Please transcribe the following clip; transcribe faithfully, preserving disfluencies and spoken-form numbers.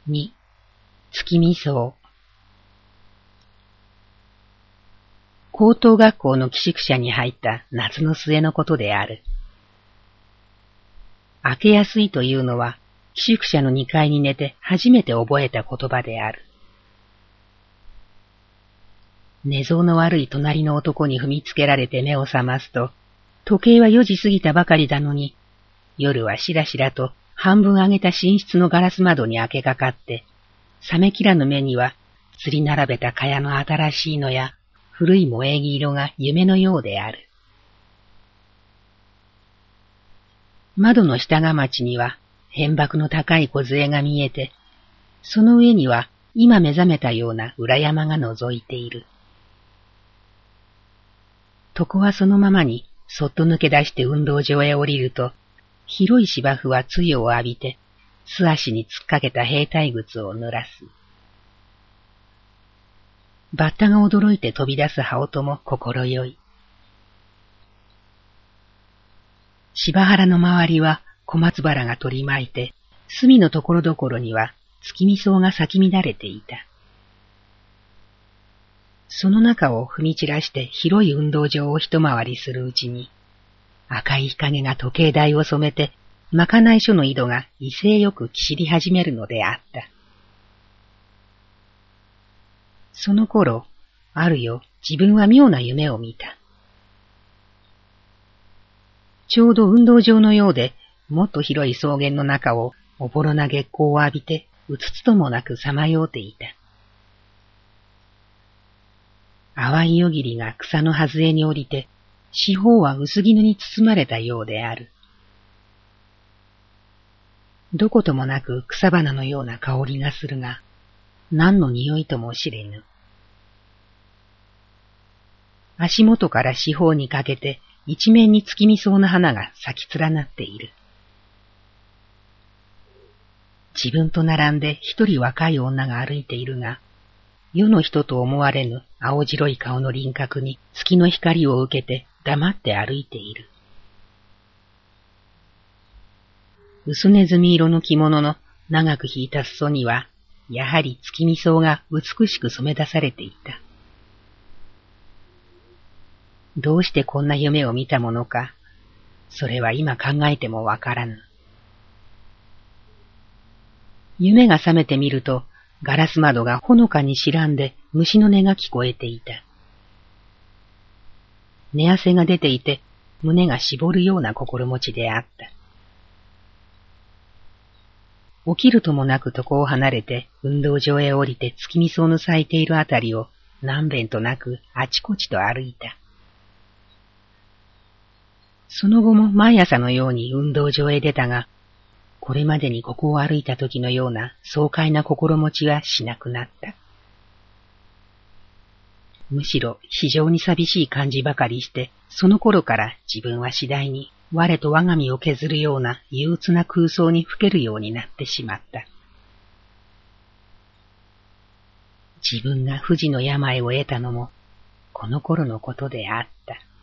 に、月見草。高等学校の寄宿舎に入った夏の末のことである。明けやすいというのは、寄宿舎のにかいに寝て初めて覚えた言葉である。寝相の悪い隣の男に踏みつけられて目を覚ますと、時計はよじ過ぎたばかりだのに、夜はしらしらと半分上げた寝室のガラス窓に明けかかって、冷めきらぬ目には、吊り並べた蚊帳の新しいのや、古い萌え木色が夢のようである。窓の下がまちには、変箔の高い梢が見えて、その上には今目覚めたような裏山が覗いている。床はそのままにそっと抜け出して運動場へ降りると、広い芝生は露を浴びて、素足に突っかけた兵隊靴を濡らす。バッタが驚いて飛び出す羽音も心よい。芝原の周りは小松原が取り巻いて、隅のところどころには月見草が咲き乱れていた。その中を踏み散らして広い運動場を一回りするうちに、赤い日陰が時計台を染めて、まかない所の井戸が威勢よくきしり始めるのであった。その頃、あるよ、自分は妙な夢を見た。ちょうど運動場のようで、もっと広い草原の中をおぼろな月光を浴びて、うつつともなくさまようていた。淡い夜霧が草のはずれに降りて、四方は薄絹に包まれたようである。どこともなく草花のような香りがするが、何の匂いとも知れぬ。足元から四方にかけて一面に月見草の花が咲き連なっている。自分と並んで一人若い女が歩いているが、世の人と思われぬ青白い顔の輪郭に月の光を受けて黙って歩いている。薄ネズミ色の着物の長く引いた裾には、やはり月見草が美しく染め出されていた。どうしてこんな夢を見たものか、それは今考えてもわからぬ。夢が覚めてみると、ガラス窓がほのかに白んで虫の音が聞こえていた。寝汗が出ていて、胸が絞るような心持ちであった。起きるともなく床を離れて運動場へ降りて月見草の咲いているあたりを何遍となくあちこちと歩いた。その後も毎朝のように運動場へ出たが、これまでにここを歩いた時のような爽快な心持ちはしなくなった。むしろ非常に寂しい感じばかりして、その頃から自分は次第に我と我が身を削るような憂鬱な空想にふけるようになってしまった。自分が不治の病を得たのも、この頃のことであった。